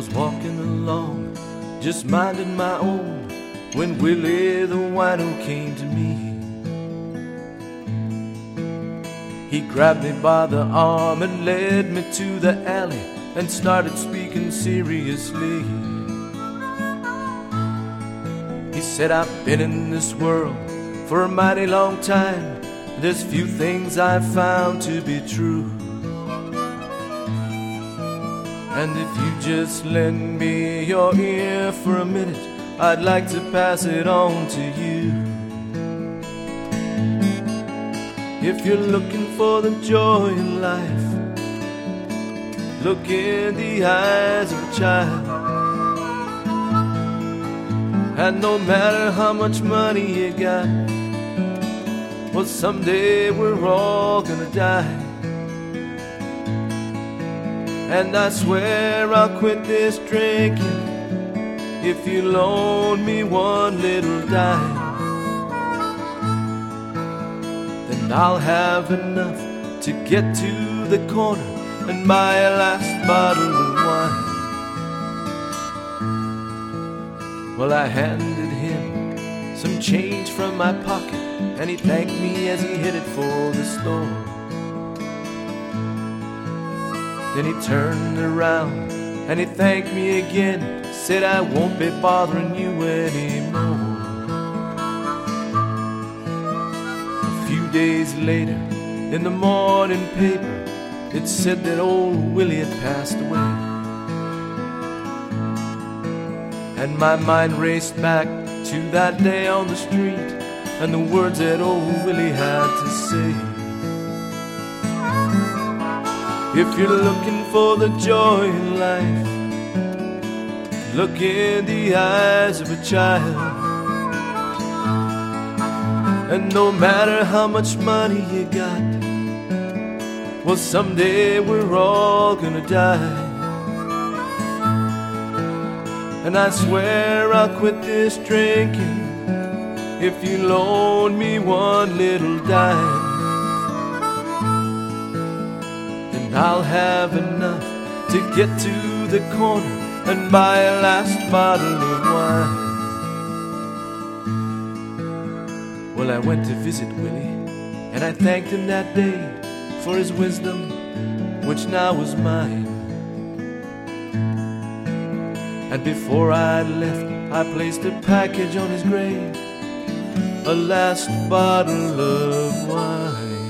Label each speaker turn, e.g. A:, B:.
A: was walking along, just minding my own, when Willie the wino came to me. He grabbed me by the arm and led me to the alley and started speaking seriously. He said, I've been in this world for a mighty long time. There's few things I've found to be true. And if you just lend me your ear for a minute, I'd like to pass it on to you. If you're looking for the joy in life, look in the eyes of a child. And no matter how much money you got, well, someday we're all gonna die. And I swear I'll quit this drinking if you loan me one little dime. Then I'll have enough to get to the corner and buy a last bottle of wine. Well, I handed him some change from my pocket, and he thanked me as he headed for the store. Then he turned around and he thanked me again, said I won't be bothering you anymore. A few days later, in the morning paper, it said that old Willie had passed away. And my mind raced back to that day on the street and the words that old Willie had to say. If you're looking for the joy in life, look in the eyes of a child. And no matter how much money you got, well, someday we're all gonna die. And I swear I'll quit this drinking if you loan me one little dime. Then I'll have enough to get to the corner and buy a last bottle of wine. Well, I went to visit Willie, and I thanked him that day for his wisdom, which now was mine. And before I left, I placed a package on his grave, a last bottle of wine.